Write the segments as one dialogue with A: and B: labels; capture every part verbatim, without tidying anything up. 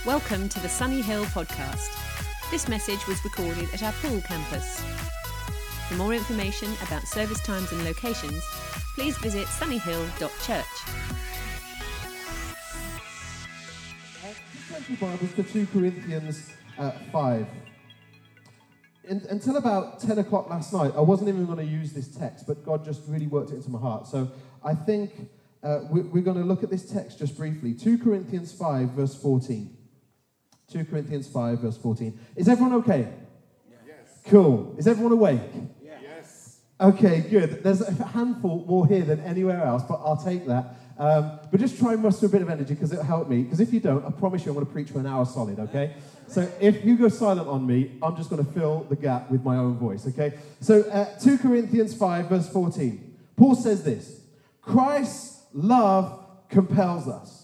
A: Welcome to the Sunny Hill podcast. This message was recorded at our Poole campus. For more information about service times and locations, please visit sunnyhill dot church.
B: Turn your Bibles to two Corinthians uh, five. In, until about ten o'clock last night, I wasn't even going to use this text, but God just really worked it into my heart. So I think uh, we, we're going to look at this text just briefly. two Corinthians five, verse fourteen. two Corinthians five, verse fourteen. Is everyone okay?
C: Yes.
B: Cool. Is everyone awake?
C: Yes.
B: Okay, good. There's a handful more here than anywhere else, but I'll take that. Um, but just try and muster a bit of energy because it'll help me. Because if you don't, I promise you I'm going to preach for an hour solid, okay? So if you go silent on me, I'm just going to fill the gap with my own voice, okay? So uh, two Corinthians five, verse fourteen. Paul says this: Christ's love compels us.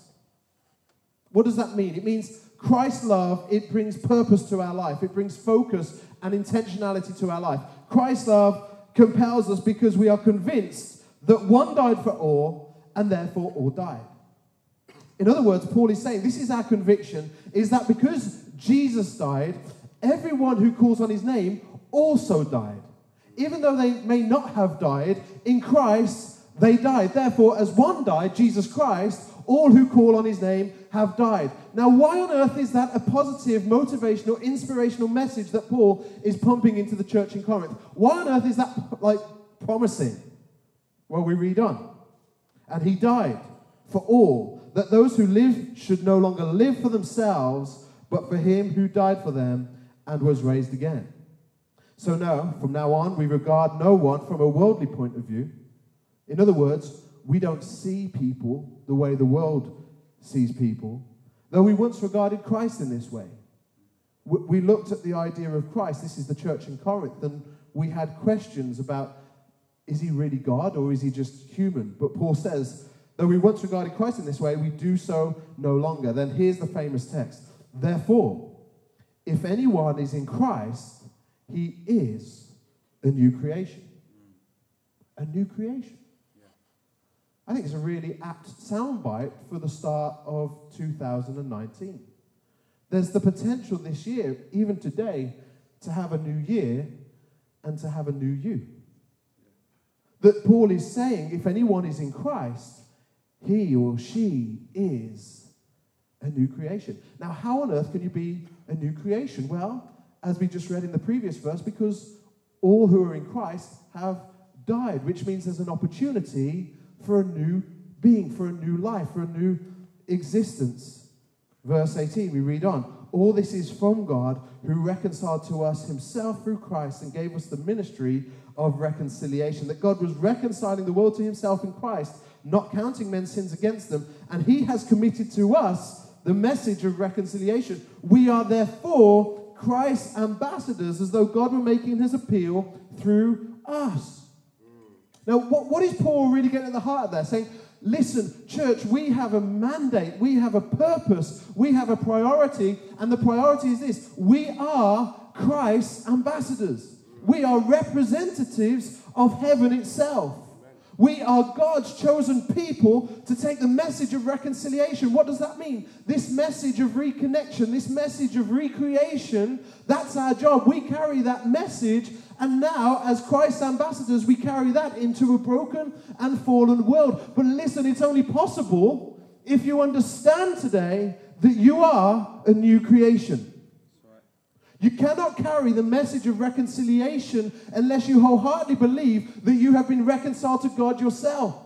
B: What does that mean? It means Christ's love, it brings purpose to our life. It brings focus and intentionality to our life. Christ's love compels us because we are convinced that one died for all, and therefore all died. In other words, Paul is saying, this is our conviction, is that because Jesus died, everyone who calls on his name also died. Even though they may not have died, in Christ they died. Therefore, as one died, Jesus Christ, all who call on his name have died. Now, why on earth is that a positive, motivational, inspirational message that Paul is pumping into the church in Corinth? Why on earth is that, like, promising? Well, we read on. And he died for all, that those who live should no longer live for themselves, but for him who died for them and was raised again. So now, from now on, we regard no one from a worldly point of view. In other words, we don't see people the way the world sees people, though we once regarded Christ in this way. We looked at the idea of Christ, this is the church in Corinth, and we had questions about, is he really God or is he just human? But Paul says, though we once regarded Christ in this way, we do so no longer. Then here's the famous text. Therefore, if anyone is in Christ, he is a new creation. A new creation. I think it's a really apt soundbite for the start of two thousand nineteen. There's the potential this year, even today, to have a new year and to have a new you. That Paul is saying, if anyone is in Christ, he or she is a new creation. Now, how on earth can you be a new creation? Well, as we just read in the previous verse, because all who are in Christ have died, which means there's an opportunity for a new being, for a new life, for a new existence. Verse eighteen, we read on. All this is from God, who reconciled to us himself through Christ and gave us the ministry of reconciliation. That God was reconciling the world to himself in Christ, not counting men's sins against them. And he has committed to us the message of reconciliation. We are therefore Christ's ambassadors, as though God were making his appeal through us. Now, what, what is Paul really getting at the heart of that? Saying, listen, church, we have a mandate, we have a purpose, we have a priority, and the priority is this: we are Christ's ambassadors. We are representatives of heaven itself. We are God's chosen people to take the message of reconciliation. What does that mean? This message of reconnection, this message of recreation, that's our job. We carry that message, and now, as Christ's ambassadors, we carry that into a broken and fallen world. But listen, it's only possible if you understand today that you are a new creation. You cannot carry the message of reconciliation unless you wholeheartedly believe that you have been reconciled to God yourself.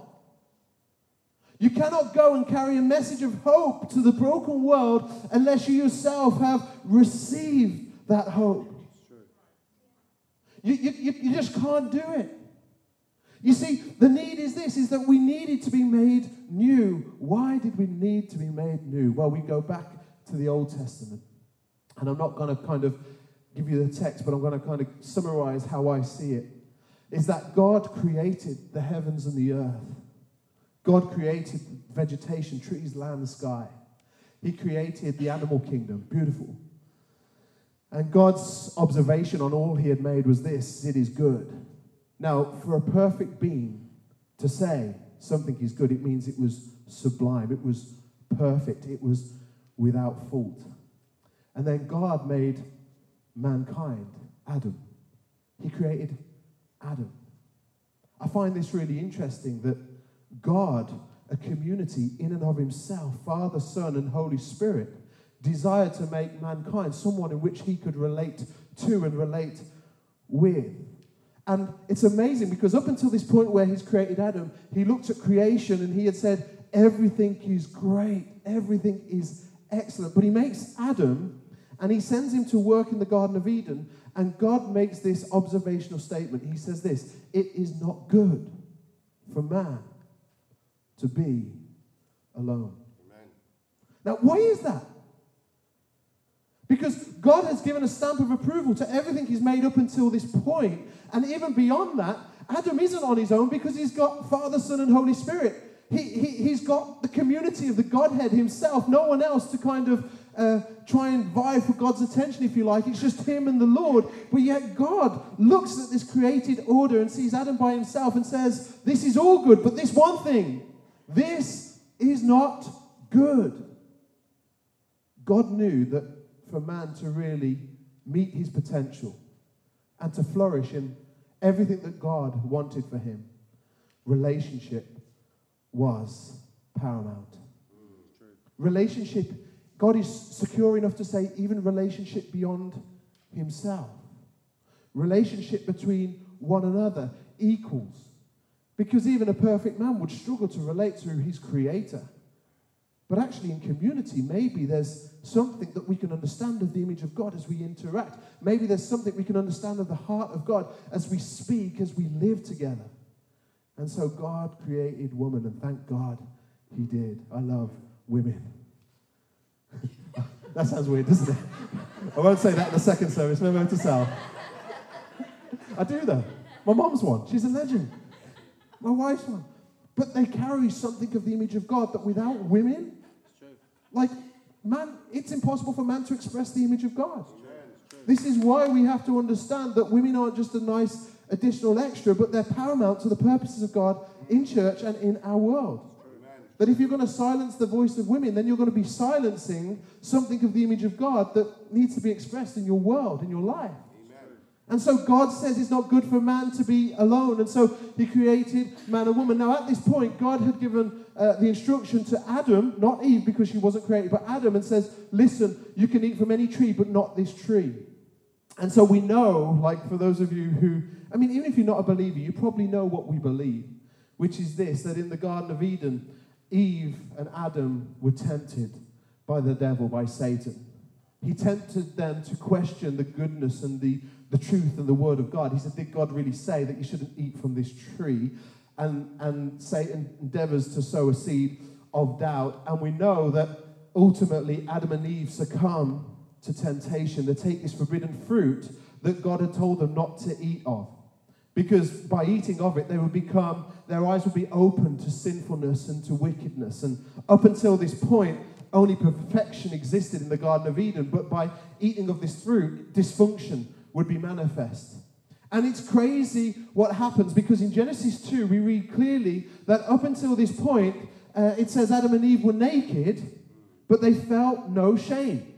B: You cannot go and carry a message of hope to the broken world unless you yourself have received that hope. You, you, you just can't do it. You see, the need is this, is that we needed to be made new. Why did we need to be made new? Well, we go back to the Old Testament. And I'm not going to kind of give you the text, but I'm going to kind of summarize how I see it. Is that God created the heavens and the earth. God created vegetation, trees, land, sky. He created the animal kingdom. Beautiful. And God's observation on all he had made was this: it is good. Now, for a perfect being to say something is good, it means it was sublime. It was perfect. It was without fault. And then God made mankind, Adam. He created Adam. I find this really interesting that God, a community in and of himself, Father, Son, and Holy Spirit, desired to make mankind someone in which he could relate to and relate with. And it's amazing because up until this point where he's created Adam, he looked at creation and he had said, everything is great, everything is excellent. But he makes Adam and he sends him to work in the Garden of Eden, and God makes this observational statement. He says this: it is not good for man to be alone.
C: Amen.
B: Now, why is that? Because God has given a stamp of approval to everything he's made up until this point. And even beyond that, Adam isn't on his own because he's got Father, Son, and Holy Spirit. He, he, he's got the community of the Godhead himself. No one else to kind of uh, try and vie for God's attention, if you like. It's just him and the Lord. But yet God looks at this created order and sees Adam by himself and says, this is all good, but this one thing, this is not good. God knew that for man to really meet his potential and to flourish in everything that God wanted for him, relationship was paramount.
C: Mm,
B: relationship, God is secure enough to say even relationship beyond himself. Relationship between one another equals. Because even a perfect man would struggle to relate to his creator. But actually in community, maybe there's something that we can understand of the image of God as we interact. Maybe there's something we can understand of the heart of God as we speak, as we live together. And so God created woman, and thank God he did. I love women. That sounds weird, doesn't it? I won't say that in the second service. Remember to Sal. I do though. My mom's one. She's a legend. My wife's one. But they carry something of the image of God that without women,
C: it's true.
B: like, man, it's impossible for man to express the image of God.
C: Amen. It's true.
B: This is why we have to understand that women aren't just a nice additional extra, but they're paramount to the purposes of God in church and in our world.
C: Amen.
B: That if you're going to silence the voice of women, then you're going to be silencing something of the image of God that needs to be expressed in your world, in your life.
C: Amen.
B: And so God says it's not good for man to be alone. And so he created man and woman. Now at this point, God had given uh, the instruction to Adam, not Eve because she wasn't created, but Adam, and says, listen, you can eat from any tree, but not this tree. And so we know, like for those of you who, I mean, even if you're not a believer, you probably know what we believe, which is this, that in the Garden of Eden, Eve and Adam were tempted by the devil, by Satan. He tempted them to question the goodness and the, the truth and the word of God. He said, did God really say that you shouldn't eat from this tree? And, and Satan endeavors to sow a seed of doubt. And we know that ultimately Adam and Eve succumb to temptation. They take this forbidden fruit that God had told them not to eat of. Because by eating of it, they would become, their eyes would be open to sinfulness and to wickedness. And up until this point, only perfection existed in the Garden of Eden. But by eating of this fruit, dysfunction would be manifest. And it's crazy what happens, because in Genesis two, we read clearly that up until this point, uh, it says Adam and Eve were naked, but they felt no shame.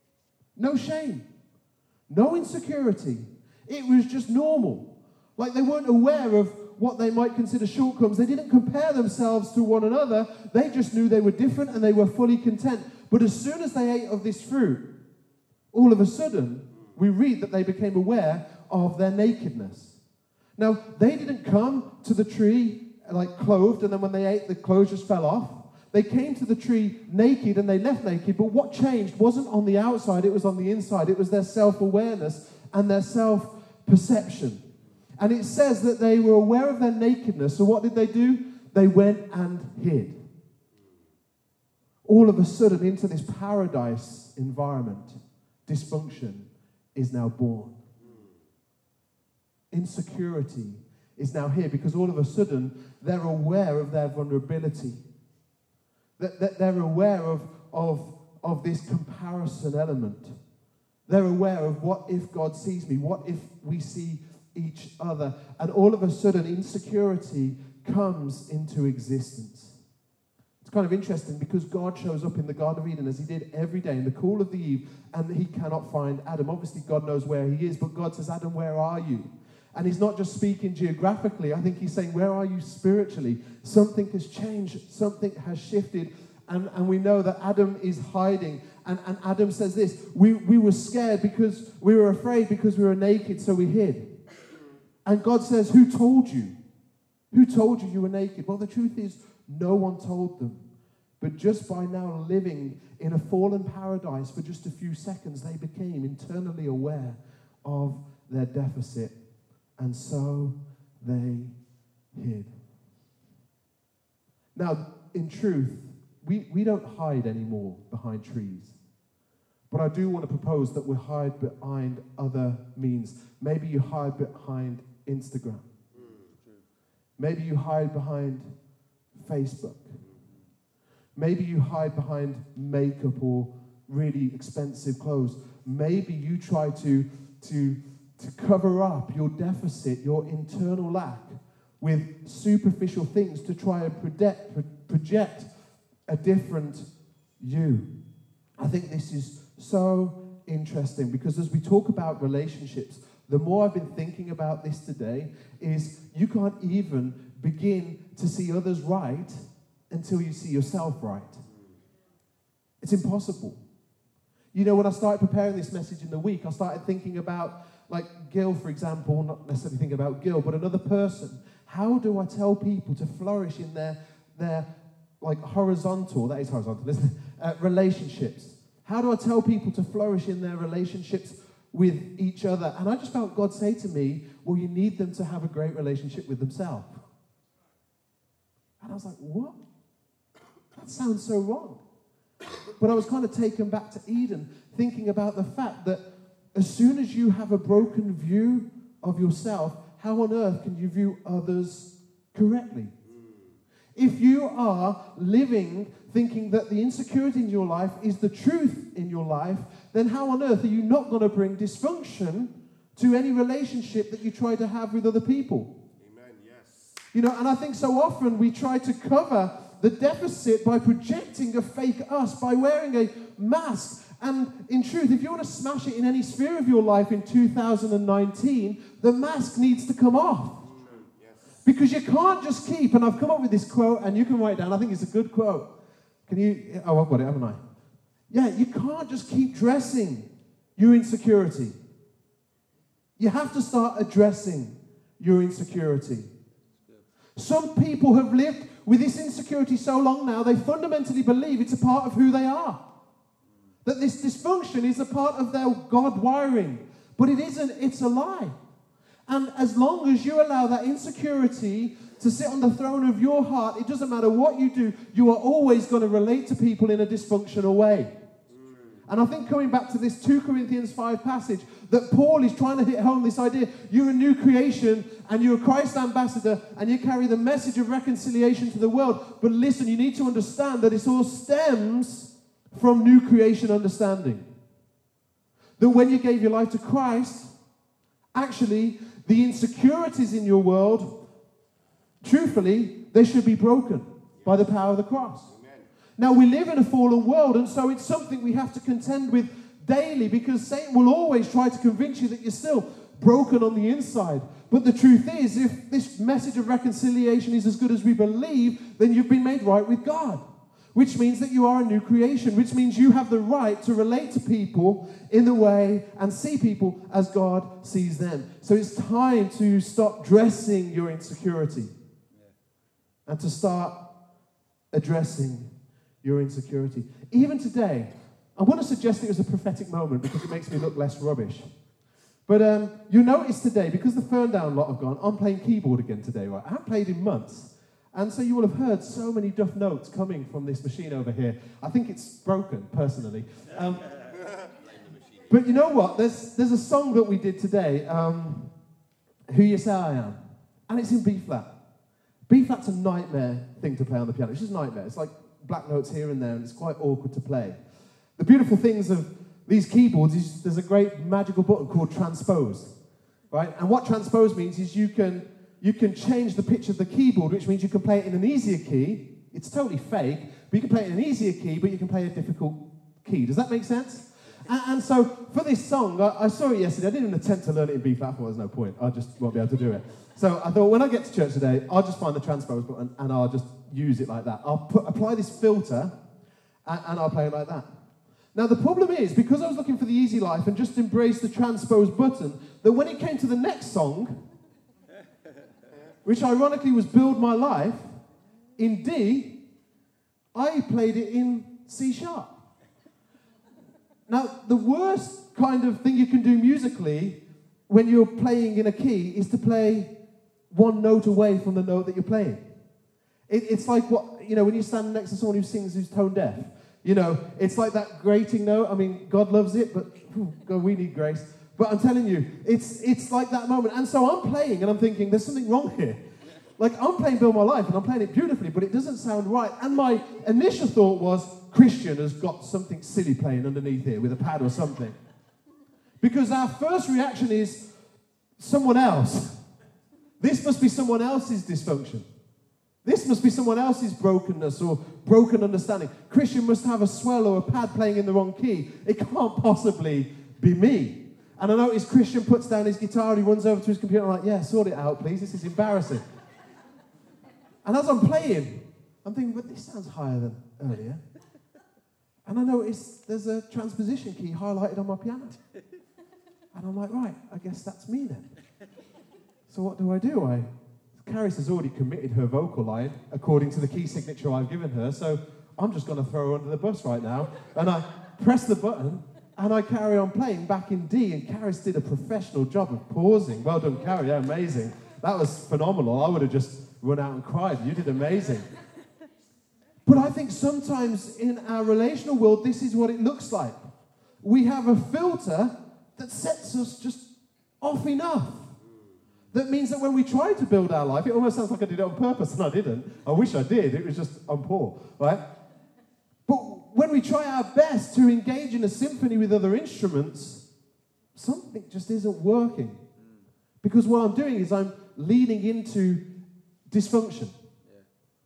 B: No shame. No insecurity. It was just normal. Like they weren't aware of what they might consider shortcomings. They didn't compare themselves to one another. They just knew they were different and they were fully content. But as soon as they ate of this fruit, all of a sudden, we read that they became aware of their nakedness. Now, they didn't come to the tree like clothed, and then when they ate, the clothes just fell off. They came to the tree naked and they left naked. But what changed wasn't on the outside, it was on the inside. It was their self-awareness and their self-perception. And it says that they were aware of their nakedness. So what did they do? They went and hid. All of a sudden, into this paradise environment, dysfunction is now born. Insecurity is now here because all of a sudden, they're aware of their vulnerability. That, that they're aware of, of, of this comparison element. They're aware of what if God sees me? What if we see each other? And all of a sudden, insecurity comes into existence. It's kind of interesting because God shows up in the Garden of Eden as he did every day in the cool of the eve, and he cannot find Adam. Obviously, God knows where he is, but God says, Adam, where are you? And he's not just speaking geographically. I think he's saying, where are you spiritually? Something has changed. Something has shifted. And, and we know that Adam is hiding. And, and Adam says this, we, we were scared because we were afraid because we were naked, so we hid. And God says, who told you? Who told you you were naked? Well, the truth is, no one told them. But just by now living in a fallen paradise for just a few seconds, they became internally aware of their deficit. And so they hid. Now, in truth, we, we don't hide anymore behind trees. But I do want to propose that we hide behind other means. Maybe you hide behind Instagram. Maybe you hide behind Facebook. Maybe you hide behind makeup or really expensive clothes. Maybe you try to, to, to cover up your deficit, your internal lack, with superficial things to try and project, project a different you. I think this is so interesting because as we talk about relationships, the more I've been thinking about this today is you can't even begin to see others right until you see yourself right. It's impossible. You know, when I started preparing this message in the week, I started thinking about, like, Gil, for example, not necessarily thinking about Gil, but another person. How do I tell people to flourish in their, their like, horizontal, that is horizontal, isn't it, uh, relationships? How do I tell people to flourish in their relationships with each other? And I just felt God say to me, well, you need them to have a great relationship with themselves. And I was like, what? That sounds so wrong. But I was kind of taken back to Eden, thinking about the fact that as soon as you have a broken view of yourself, how on earth can you view others correctly? If you are living thinking that the insecurity in your life is the truth in your life, then how on earth are you not going to bring dysfunction to any relationship that you try to have with other people?
C: Amen, yes.
B: You know, and I think so often we try to cover the deficit by projecting a fake us, by wearing a mask. And in truth, if you want to smash it in any sphere of your life in two thousand nineteen, the mask needs to come off.
C: Mm, yes.
B: Because you can't just keep, and I've come up with this quote, and you can write it down, I think it's a good quote. Can you, oh, I've got it, haven't I? Yeah, you can't just keep dressing your insecurity. You have to start addressing your insecurity. Some people have lived with this insecurity so long now, they fundamentally believe it's a part of who they are. That this dysfunction is a part of their God wiring. But it isn't, it's a lie. And as long as you allow that insecurity to sit on the throne of your heart, it doesn't matter what you do, you are always going to relate to people in a dysfunctional way. And I think coming back to this two Corinthians five passage, that Paul is trying to hit home this idea, you're a new creation and you're a Christ ambassador and you carry the message of reconciliation to the world. But listen, you need to understand that it all stems from new creation understanding. That when you gave your life to Christ, actually the insecurities in your world, truthfully, they should be broken by the power of the cross. Now, we live in a fallen world, and so it's something we have to contend with daily because Satan will always try to convince you that you're still broken on the inside. But the truth is, if this message of reconciliation is as good as we believe, then you've been made right with God, which means that you are a new creation, which means you have the right to relate to people in the way and see people as God sees them. So it's time to stop dressing your insecurity and to start addressing your insecurity. Even today, I want to suggest it was a prophetic moment because it makes me look less rubbish. But um, you notice today, because the Ferndown lot have gone, I'm playing keyboard again today, right? I haven't played in months. And so you will have heard so many duff notes coming from this machine over here. I think it's broken, personally. Um, but you know what? There's, there's a song that we did today, um, Who You Say I Am. And it's in B-flat. B-flat's a nightmare thing to play on the piano. It's just a nightmare. It's like black notes here and there, and it's quite awkward to play. The beautiful things of these keyboards is there's a great magical button called transpose, right? And what transpose means is you can you can change the pitch of the keyboard, which means you can play it in an easier key, It's totally fake, but you can play it in an easier key, but you can play a difficult key. Does that make sense? And, and so for this song, I, I saw it yesterday. I didn't even attempt to learn it in B flat. I thought there's no point. I just won't be able to do it. So I thought when I get to church today, I'll just find the transpose button and I'll just use it like that. I'll put, apply this filter and, and I'll play it like that. Now the problem is, because I was looking for the easy life and just embraced the transpose button, that when it came to the next song, which ironically was Build My Life, in D, I played it in C sharp. Now, the worst kind of thing you can do musically when you're playing in a key is to play one note away from the note that you're playing. It, it's like what, you know, when you stand next to someone who sings who's tone deaf. You know, it's like that grating note. I mean, God loves it, but whew, God, we need grace. But I'm telling you, it's it's like that moment. And so I'm playing and I'm thinking, there's something wrong here. Like, I'm playing Build My Life and I'm playing it beautifully, but it doesn't sound right. And my initial thought was, Christian has got something silly playing underneath here with a pad or something. Because our first reaction is, someone else. This must be someone else's dysfunction. This must be someone else's brokenness or broken understanding. Christian must have a swell or a pad playing in the wrong key. It can't possibly be me. And I notice Christian puts down his guitar and he runs over to his computer and I'm like, yeah, sort it out, please. This is embarrassing. And as I'm playing, I'm thinking, but this sounds higher than earlier. And I notice there's a transposition key highlighted on my piano. And I'm like, right, I guess that's me then. So what do I do? I Caris has already committed her vocal line according to the key signature I've given her, so I'm just going to throw her under the bus right now. And I press the button, and I carry on playing back in D, and Caris did a professional job of pausing. Well done, Carrie, yeah, amazing. That was phenomenal. I would have just run out and cried. You did amazing. But I think sometimes in our relational world, this is what it looks like. We have a filter that sets us just off enough. That means that when we try to build our life, it almost sounds like I did it on purpose, and I didn't. I wish I did. It was just, I'm poor, right? But when we try our best to engage in a symphony with other instruments, something just isn't working. Because what I'm doing is I'm leaning into dysfunction. Yeah.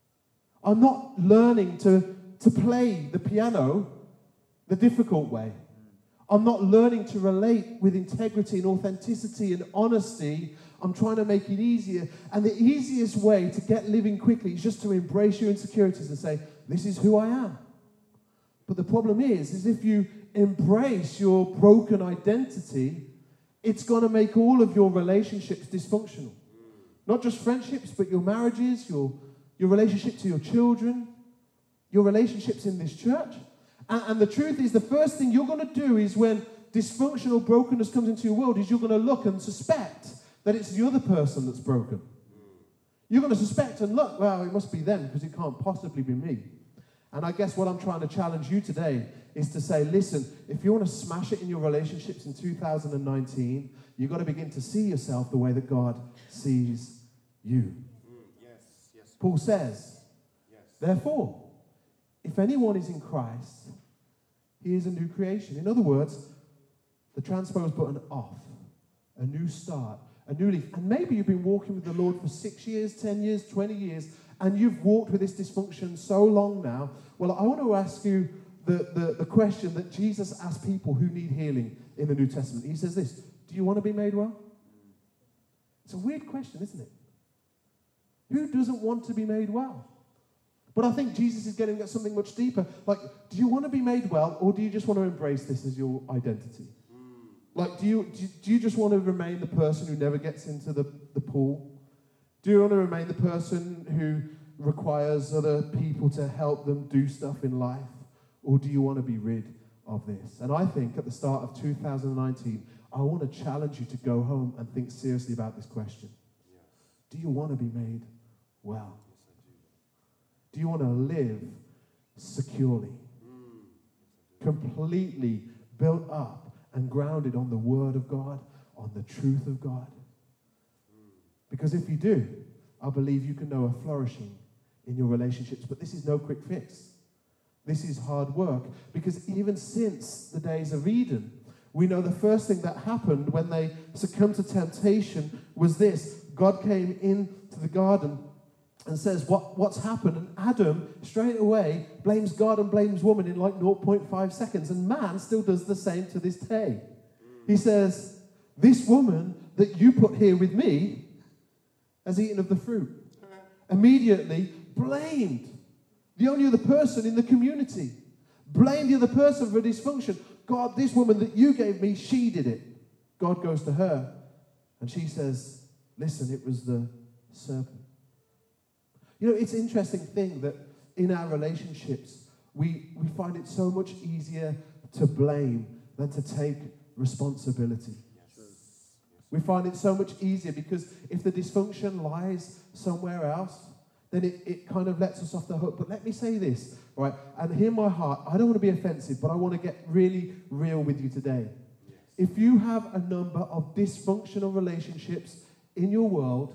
B: I'm not learning to, to play the piano the difficult way. I'm not learning to relate with integrity and authenticity and honesty. I'm trying to make it easier. And the easiest way to get living quickly is just to embrace your insecurities and say, this is who I am. But the problem is, is if you embrace your broken identity, it's going to make all of your relationships dysfunctional. Not just friendships, but your marriages, your, your relationship to your children, your relationships in this church. And, and the truth is, the first thing you're going to do is when dysfunctional brokenness comes into your world is you're going to look and suspect that it's the other person that's broken. You're going to suspect and look, well, it must be them because it can't possibly be me. And I guess what I'm trying to challenge you today is to say, listen, if you want to smash it in your relationships in two thousand nineteen, you've got to begin to see yourself the way that God sees you.
C: Mm, yes, yes.
B: Paul says,
C: yes.
B: Therefore, if anyone is in Christ, he is a new creation. In other words, the transpose button off, a new start, a new leaf. And maybe you've been walking with the Lord for six years, ten years, twenty years, and you've walked with this dysfunction so long now. Well, I want to ask you the, the, the question that Jesus asked people who need healing in the New Testament. He says this, do you want to be made well? It's a weird question, isn't it? Who doesn't want to be made well? But I think Jesus is getting at something much deeper. Like, do you want to be made well, or do you just want to embrace this as your identity? Like, do you, do you, do you just want to remain the person who never gets into the, the pool? Do you want to remain the person who requires other people to help them do stuff in life? Or do you want to be rid of this? And I think at the start of two thousand nineteen, I want to challenge you to go home and think seriously about this question.
C: Yes.
B: Do you want to be made well? Yes, I do. Do you want to live securely? Mm. Completely built up and grounded on the Word of God, on the truth of God? Because if you do, I believe you can know a flourishing in your relationships. But this is no quick fix. This is hard work. Because even since the days of Eden, we know the first thing that happened when they succumbed to temptation was this. God came into the garden and says what, what's happened. And Adam straight away blames God and blames woman in like zero point five seconds. And man still does the same to this day. He says, this woman that you put here with me has eaten of the fruit. Immediately blamed the only other person in the community. Blamed the other person for dysfunction. God, this woman that you gave me, she did it. God goes to her and she says, listen, it was the serpent. You know, it's an interesting thing that in our relationships, we, we find it so much easier to blame than to take responsibility. We find it so much easier because if the dysfunction lies somewhere else, then it, it kind of lets us off the hook. But let me say this, right? And hear my heart. I don't want to be offensive, but I want to get really real with you today. Yes. If you have a number of dysfunctional relationships in your world,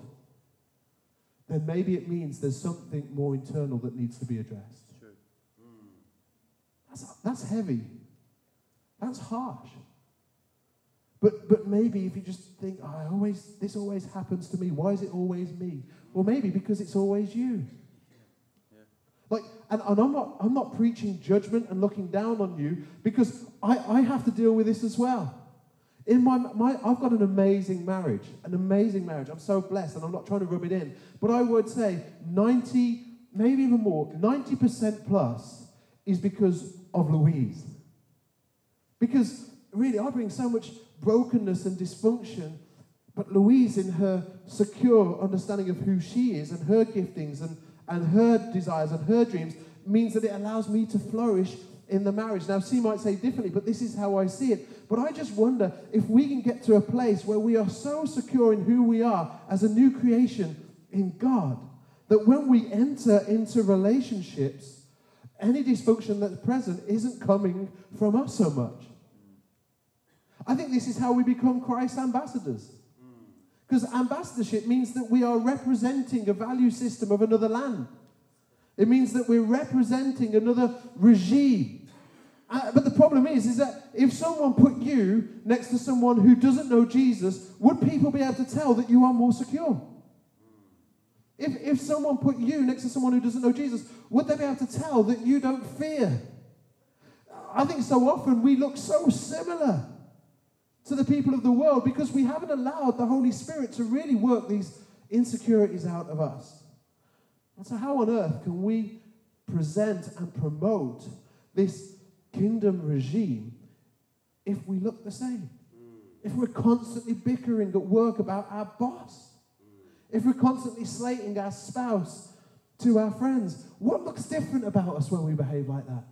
B: then maybe it means there's something more internal that needs to be addressed.
C: True. Mm.
B: That's, that's heavy. That's harsh. But but maybe if you just think, oh, I always this always happens to me. Why is it always me? Well, maybe because it's always you.
C: Yeah.
B: Like, and, and I'm not I'm not preaching judgment and looking down on you because I, I have to deal with this as well. In my my I've got an amazing marriage, an amazing marriage. I'm so blessed, and I'm not trying to rub it in. But I would say ninety, maybe even more, ninety percent plus is because of Louise. Because really, I bring so much brokenness and dysfunction, but Louise, in her secure understanding of who she is and her giftings and, and her desires and her dreams, means that it allows me to flourish in the marriage. Now, she might say differently, but this is how I see it. But I just wonder if we can get to a place where we are so secure in who we are as a new creation in God, that when we enter into relationships, any dysfunction that's present isn't coming from us so much. I think this is how we become Christ's ambassadors. Because ambassadorship means that we are representing a value system of another land. It means that we're representing another regime. Uh, but the problem is, is that if someone put you next to someone who doesn't know Jesus, would people be able to tell that you are more secure? If, if someone put you next to someone who doesn't know Jesus, would they be able to tell that you don't fear? I think so often we look so similar to the people of the world because we haven't allowed the Holy Spirit to really work these insecurities out of us. And so how on earth can we present and promote this kingdom regime if we look the same? Mm. If we're constantly bickering at work about our boss? Mm. If we're constantly slating our spouse to our friends? What looks different about us when we behave like that?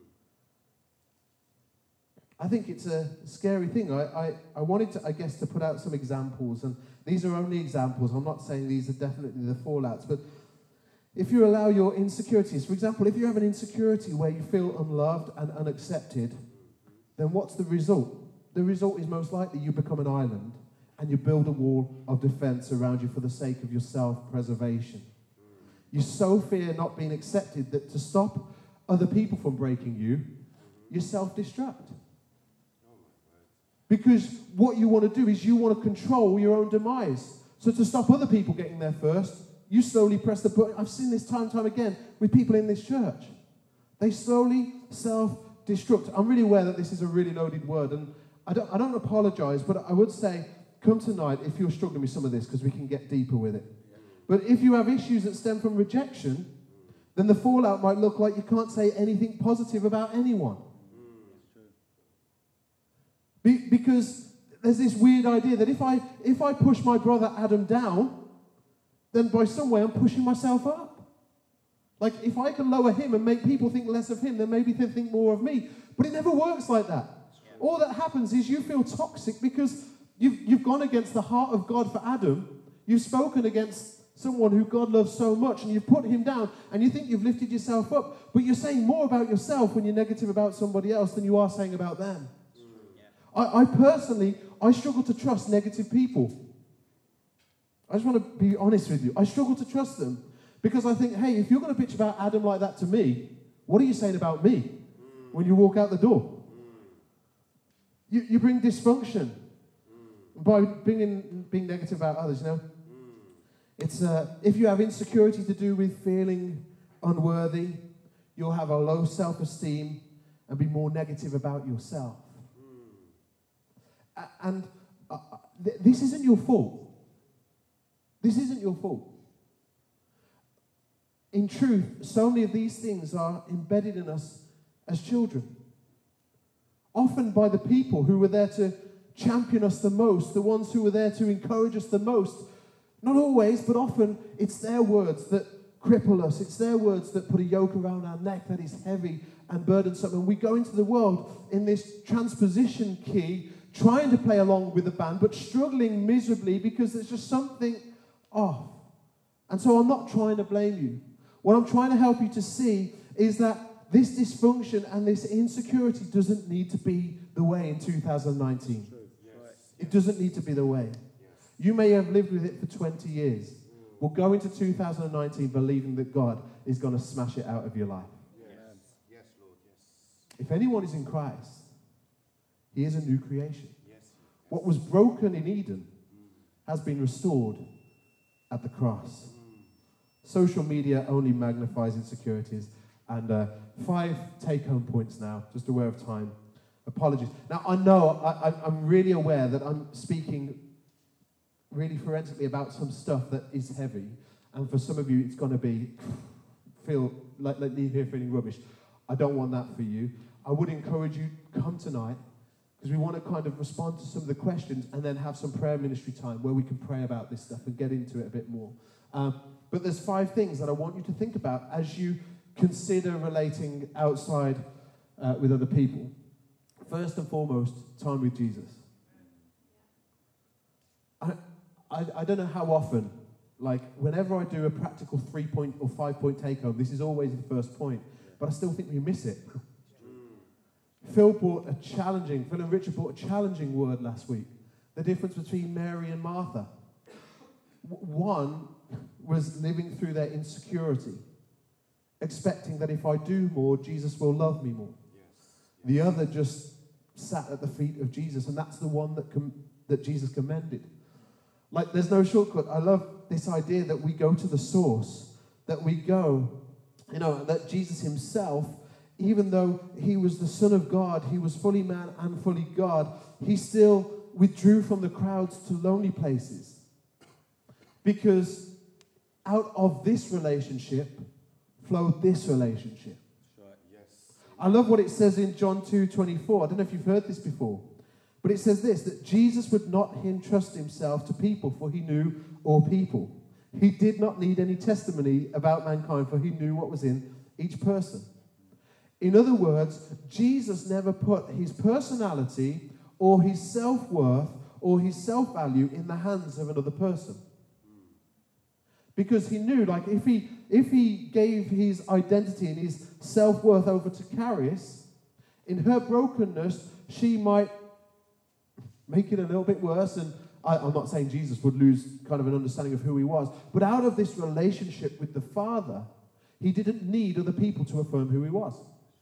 B: I think it's a scary thing. I, I, I wanted to, I guess, to put out some examples, and these are only examples. I'm not saying these are definitely the fallouts, but if you allow your insecurities, for example, if you have an insecurity where you feel unloved and unaccepted, then what's the result? The result is most likely you become an island and you build a wall of defense around you for the sake of your self-preservation. You so fear not being accepted that to stop other people from breaking you, you self-destruct. Because what you want to do is you want to control your own demise. So to stop other people getting there first, you slowly press the button. I've seen this time and time again with people in this church. They slowly self-destruct. I'm really aware that this is a really loaded word, and I don't, I don't apologize, but I would say, come tonight if you're struggling with some of this, because we can get deeper with it. But if you have issues that stem from rejection, then the fallout might look like you can't say anything positive about anyone. Be, because there's this weird idea that if I if I push my brother Adam down, then by some way I'm pushing myself up. Like if I can lower him and make people think less of him, then maybe they think more of me. But it never works like that. Yeah. All that happens is you feel toxic because you've you've gone against the heart of God for Adam. You've spoken against someone who God loves so much, and you've put him down, and you think you've lifted yourself up, but you're saying more about yourself when you're negative about somebody else than you are saying about them. I, I personally, I struggle to trust negative people. I just want to be honest with you. I struggle to trust them because I think, hey, if you're going to bitch about Adam like that to me, what are you saying about me mm. when you walk out the door? Mm. You, you bring dysfunction mm. by being, being negative about others, you know. Mm. It's uh, if you have insecurity to do with feeling unworthy, you'll have a low self-esteem and be more negative about yourself. Mm. A- and uh, th- this isn't your fault. This isn't your fault. In truth, so many of these things are embedded in us as children. Often by the people who were there to champion us the most, the ones who were there to encourage us the most. Not always, but often it's their words that cripple us. It's their words that put a yoke around our neck that is heavy and burdensome. And we go into the world in this transposition key, trying to play along with the band, but struggling miserably because there's just something off. And so I'm not trying to blame you. What I'm trying to help you to see is that this dysfunction and this insecurity doesn't need to be the way in two thousand nineteen.
C: Yes.
B: It doesn't need to be the way.
C: Yes.
B: You may have lived with it for twenty years. We'll go into two thousand nineteen believing that God is going to smash it out of your life.
C: Yes. Yes, Lord. Yes.
B: If anyone is in Christ, he is a new creation.
C: Yes.
B: What was broken in Eden has been restored at the cross. Social media only magnifies insecurities. And uh, five take-home points now, just aware of time. Apologies. Now, I know, I, I'm really aware that I'm speaking really forensically about some stuff that is heavy. And for some of you, it's going to be, feel like, like leave here feeling rubbish. I don't want that for you. I would encourage you, come tonight, because we want to kind of respond to some of the questions and then have some prayer ministry time where we can pray about this stuff and get into it a bit more. Um, but there's five things that I want you to think about as you consider relating outside uh, with other people. First and foremost, time with Jesus. I, I, I don't know how often, like whenever I do a practical three-point or five-point take-home, this is always the first point, but I still think we miss it. Phil brought a challenging, Phil and Richard brought a challenging word last week. The difference between Mary and Martha. W- one was living through their insecurity, expecting that if I do more, Jesus will love me more.
C: Yes.
B: The other just sat at the feet of Jesus, and that's the one that com- that Jesus commended. Like, there's no shortcut. I love this idea that we go to the source, that we go, you know, that Jesus himself, even though he was the Son of God, he was fully man and fully God, he still withdrew from the crowds to lonely places. Because out of this relationship flowed this relationship.
C: That's right. Yes.
B: I love what it says in John two twenty-four. I don't know if you've heard this before. But it says this, that Jesus would not entrust himself to people, for he knew all people. He did not need any testimony about mankind, for he knew what was in each person. In other words, Jesus never put his personality or his self-worth or his self-value in the hands of another person. Because he knew, like, if he if he gave his identity and his self-worth over to Caris, in her brokenness, she might make it a little bit worse. And I, I'm not saying Jesus would lose kind of an understanding of who he was. But out of this relationship with the Father, he didn't need other people to affirm who he was.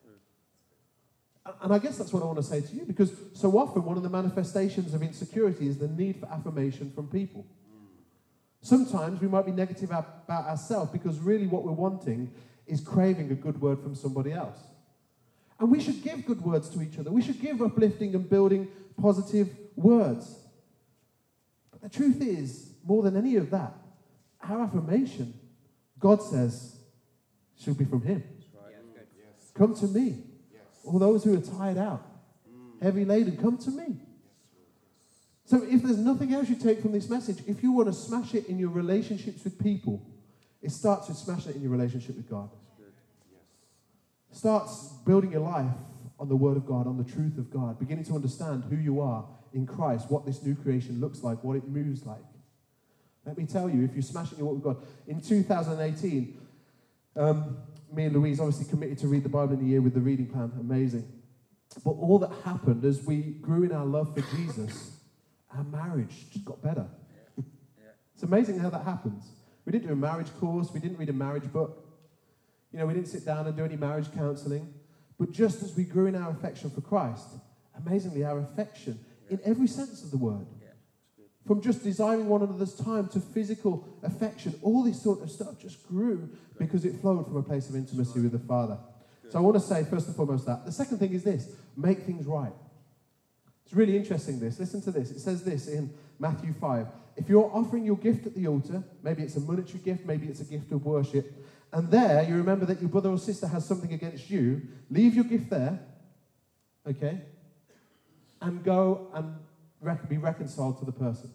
B: And I guess that's what I want to say to you, because so often one of the manifestations of insecurity is the need for affirmation from people. Sometimes we might be negative about ourselves because really what we're wanting is craving a good word from somebody else. And we should give good words to each other. We should give uplifting and building positive words. But the truth is, more than any of that, our affirmation, God says, should be from him.
C: That's right.
D: Yeah, good.
C: Yes.
B: Come to me.
C: Yes.
B: All those who are tired out,
C: Mm.
B: heavy laden, come to me. So if there's nothing else you take from this message, if you want to smash it in your relationships with people, it starts with smashing it in your relationship with God.
C: Good. Yes.
B: Starts building your life on the Word of God, on the truth of God, beginning to understand who you are in Christ, what this new creation looks like, what it moves like. Let me tell you, if you're smashing your walk with God, in two thousand eighteen, um, me and Louise obviously committed to read the Bible in a year with the reading plan. Amazing. But all that happened as we grew in our love for Jesus, our marriage just got better.
D: Yeah.
B: It's amazing how that happens. We didn't do a marriage course. We didn't read a marriage book. You know, we didn't sit down and do any marriage counseling. But just as we grew in our affection for Christ, amazingly, our affection, in every sense of the word,
D: Yeah.
B: from just desiring one another's time to physical affection. All this sort of stuff just grew because it flowed from a place of intimacy with the Father. So I want to say, first and foremost, that. The second thing is this: make things right. It's really interesting, this. Listen to this. It says this in Matthew five. If you're offering your gift at the altar, maybe it's a monetary gift, maybe it's a gift of worship, and there you remember that your brother or sister has something against you, leave your gift there, okay, and go and rec- be reconciled to the person.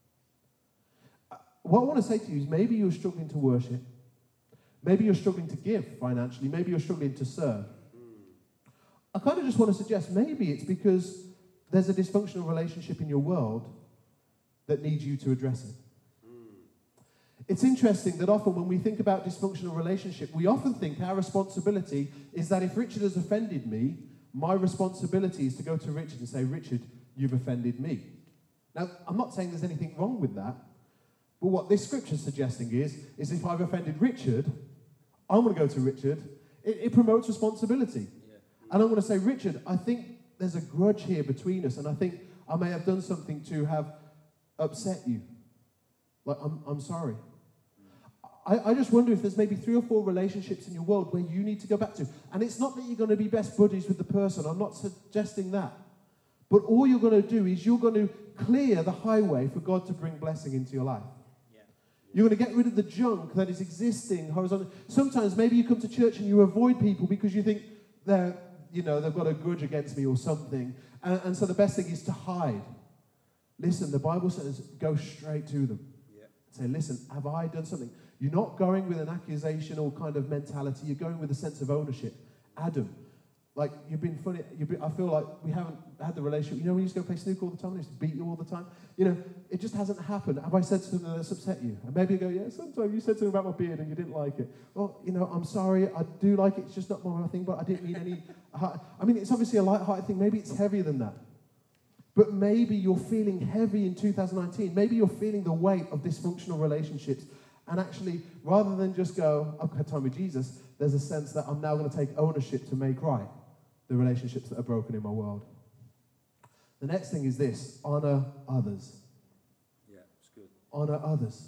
B: What I want to say to you is maybe you're struggling to worship, maybe you're struggling to give financially, maybe you're struggling to serve. I kind of just want to suggest maybe it's because there's a dysfunctional relationship in your world that needs you to address it. It's interesting that often when we think about dysfunctional relationship, we often think our responsibility is that if Richard has offended me, my responsibility is to go to Richard and say, Richard, you've offended me. Now, I'm not saying there's anything wrong with that, but what this scripture is suggesting is, is if I've offended Richard, I'm going to go to Richard. It, it promotes responsibility. Yeah. And I'm going to say, Richard, I think there's a grudge here between us, and I think I may have done something to have upset you. Like, I'm, I'm sorry. I, I just wonder if there's maybe three or four relationships in your world where you need to go back to. And it's not that you're going to be best buddies with the person. I'm not suggesting that. But all you're going to do is you're going to clear the highway for God to bring blessing into your life. Yeah. You're going to get rid of the junk that is existing horizontally. Sometimes maybe you come to church and you avoid people because you think they're, you know, they've got a grudge against me or something. And, and so the best thing is to hide. Listen, the Bible says go straight to them. Yeah. Say, listen, have I done something? You're not going with an accusational kind of mentality. You're going with a sense of ownership. Adam, like, you've been funny. You've been, I feel like we haven't had the relationship. You know, we used to go play snooker all the time. I used to beat you all the time. You know, it just hasn't happened. Have I said something that's upset you? And maybe you go, yeah, sometimes you said something about my beard and you didn't like it. Well, you know, I'm sorry. I do like it. It's just not my thing, but I didn't mean any... I mean, it's obviously a light-hearted thing. Maybe it's heavier than that. But maybe you're feeling heavy in two thousand nineteen. Maybe you're feeling the weight of dysfunctional relationships. And actually, rather than just go, I've had time with Jesus, there's a sense that I'm now going to take ownership to make right the relationships that are broken in my world. The next thing is this: honor others.
C: Yeah, it's good.
B: Honor others.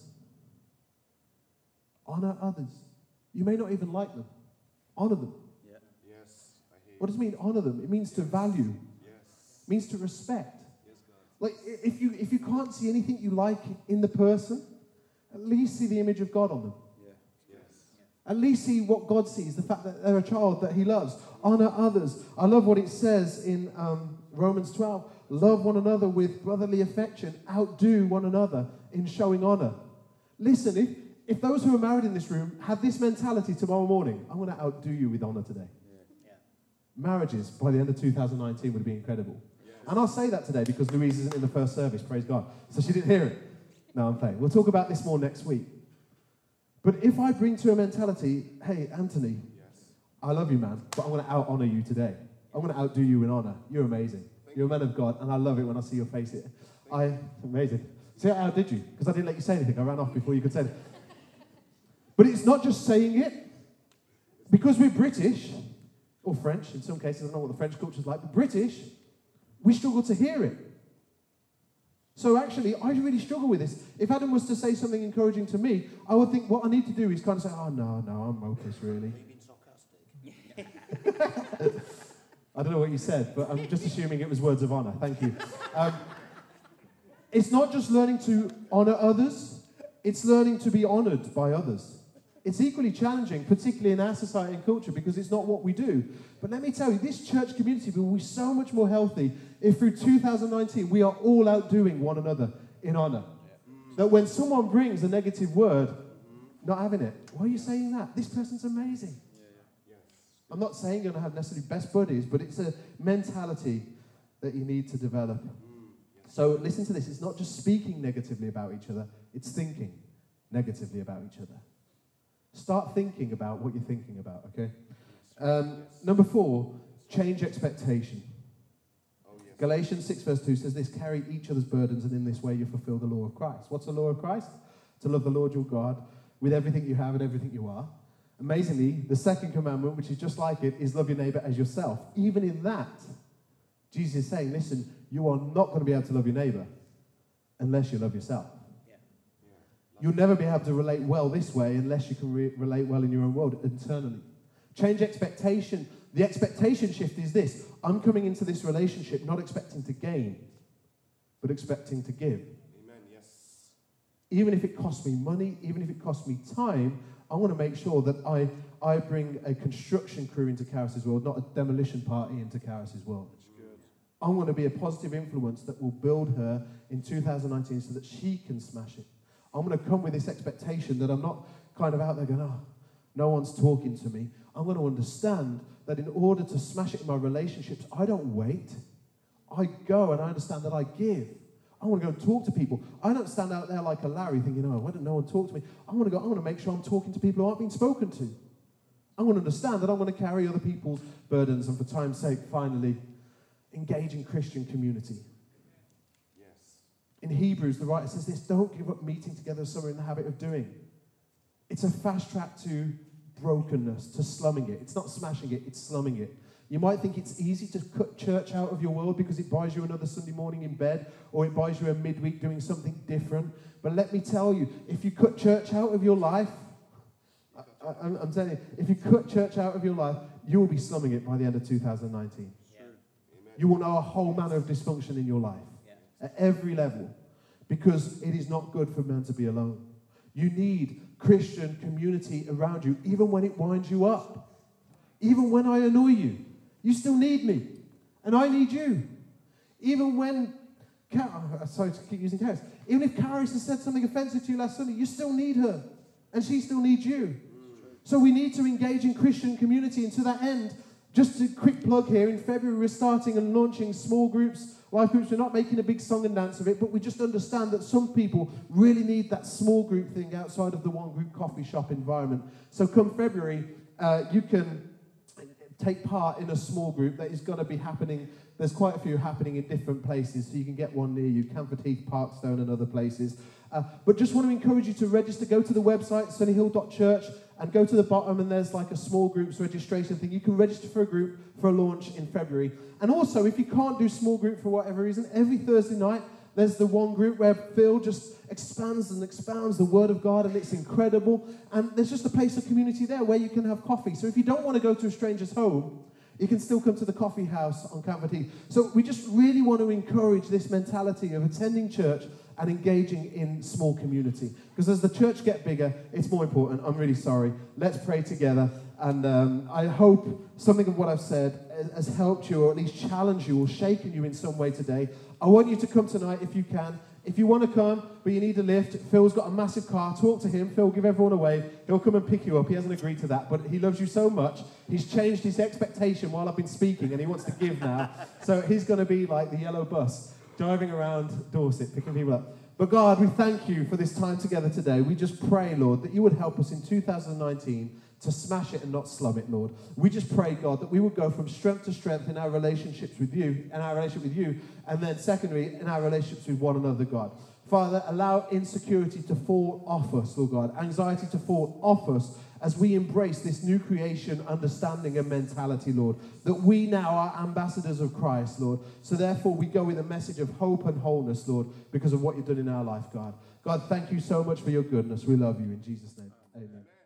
B: Honor others. You may not even like them. Honor them.
C: Yeah. Yes, I hear you.
B: What does it mean, honor them? It means to value.
C: Yes.
B: It means to respect.
C: Yes, God.
B: Like, if you if you can't see anything you like in the person, at least see the image of God on them.
C: Yeah. Yes.
B: At least see what God sees, the fact that they're a child that he loves. Honor others. I love what it says in um, Romans twelve. Love one another with brotherly affection. Outdo one another in showing honor. Listen, if, if those who are married in this room had this mentality tomorrow morning, I'm going to outdo you with honor today. Yeah. Yeah. Marriages, by the end of two thousand nineteen, would be incredible. Yes. And I'll say that today because Louise isn't in the first service, praise God. So she didn't hear it. No, I'm playing. We'll talk about this more next week. But if I bring to a mentality, hey, Anthony, yes, I love you, man, but I'm going to out-honor you today. I'm going to outdo you in honor. You're amazing. Thank You're a man of God, and I love it when I see your face here. I, amazing. See, I outdid you, because I didn't let you say anything. I ran off before you could say it. But it's not just saying it. Because we're British, or French, in some cases, I don't know what the French culture's like, but British, we struggle to hear it. So actually, I really struggle with this. If Adam was to say something encouraging to me, I would think what I need to do is kind of say, oh, no, no, I'm hopeless, really. I don't know what you said, but I'm just assuming it was words of honor. Thank you. Um, it's not just learning to honor others, it's learning to be honored by others. It's equally challenging, particularly in our society and culture, because it's not what we do. But let me tell you, this church community will be so much more healthy if through two thousand nineteen we are all outdoing one another in honor. Yeah. Mm. That when someone brings a negative word, mm-hmm, not having it, why are you saying that? This person's amazing. Yeah, yeah. Yes. I'm not saying you're going to have necessarily best buddies, but it's a mentality that you need to develop. Mm. Yes. So listen to this. It's not just speaking negatively about each other, it's thinking negatively about each other. Start thinking about what you're thinking about, okay? Um, number four, change expectation. Oh, yes. Galatians six verse two says this: carry each other's burdens, and in this way you fulfill the law of Christ. What's the law of Christ? To love the Lord your God with everything you have and everything you are. Amazingly, the second commandment, which is just like it, is love your neighbor as yourself. Even in that, Jesus is saying, listen, you are not going to be able to love your neighbor unless you love yourself.
D: Yeah.
B: You'll never be able to relate well this way unless you can re- relate well in your own world internally. Change expectation. The expectation shift is this. I'm coming into this relationship not expecting to gain, but expecting to give.
C: Amen. Yes.
B: Even if it costs me money, even if it costs me time, I want to make sure that I, I bring a construction crew into Caris's world, not a demolition party into Caris's world.
C: That's good.
B: I want to be a positive influence that will build her in two thousand nineteen so that she can smash it. I'm going to come with this expectation that I'm not kind of out there going, oh, no one's talking to me. I'm going to understand that in order to smash it in my relationships, I don't wait. I go and I understand that I give. I want to go and talk to people. I don't stand out there like a Larry thinking, oh, why didn't no one talk to me? I want to go, I want to make sure I'm talking to people who aren't being spoken to. I want to understand that I'm going to carry other people's burdens and for time's sake, finally, engage in Christian community.
C: Yes.
B: In Hebrews, the writer says this, don't give up meeting together as some are in the habit of doing. It's a fast track to brokenness, to slumming it. It's not smashing it, it's slumming it. You might think it's easy to cut church out of your world because it buys you another Sunday morning in bed or it buys you a midweek doing something different. But let me tell you, if you cut church out of your life, I, I, I'm, I'm telling you, if you cut church out of your life, you will be slumming it by the end of two thousand nineteen.
D: Yeah.
C: Amen.
B: You will know a whole manner of dysfunction in your life
D: Yeah.
B: at every level because it is not good for man to be alone. You need Christian community around you, even when it winds you up. Even when I annoy you, you still need me. And I need you. Even when, Car- sorry to keep using Caris, even if Caris has said something offensive to you last Sunday, you still need her. And she still needs you. So we need to engage in Christian community. And to that end, just a quick plug here, in February we're starting and launching small groups, life groups. We're not making a big song and dance of it, but we just understand that some people really need that small group thing outside of the one group coffee shop environment. So come February, uh, you can take part in a small group that is going to be happening. There's quite a few happening in different places, so you can get one near you, Camford Heath, Parkstone and other places. Uh, but just want to encourage you to register. Go to the website, sunnyhill dot church, and go to the bottom and there's like a small groups registration thing. You can register for a group for a launch in February. And also, if you can't do small group for whatever reason, every Thursday night, there's the one group where Phil just expands and expounds the Word of God, and it's incredible. And there's just a place of community there where you can have coffee. So if you don't want to go to a stranger's home, you can still come to the coffee house on Camford Heath. So we just really want to encourage this mentality of attending church and engaging in small community. Because as the church gets bigger, it's more important. I'm really sorry. Let's pray together. And um, I hope something of what I've said has helped you, or at least challenged you, or shaken you in some way today. I want you to come tonight if you can. If you want to come, but you need a lift, Phil's got a massive car. Talk to him. Phil, give everyone a wave. He'll come and pick you up. He hasn't agreed to that, but he loves you so much. He's changed his expectation while I've been speaking, and he wants to give now. So he's going to be like the yellow bus, driving around Dorset, picking people up. But God, we thank you for this time together today. We just pray, Lord, that you would help us in two thousand nineteen to smash it and not slum it, Lord. We just pray, God, that we would go from strength to strength in our relationships with you, and our relationship with you, and then secondly, in our relationships with one another, God. Father, allow insecurity to fall off us, Lord God, anxiety to fall off us as we embrace this new creation understanding and mentality, Lord, that we now are ambassadors of Christ, Lord. So therefore, we go with a message of hope and wholeness, Lord, because of what you've done in our life, God. God, thank you so much for your goodness. We love you in Jesus' name. Amen.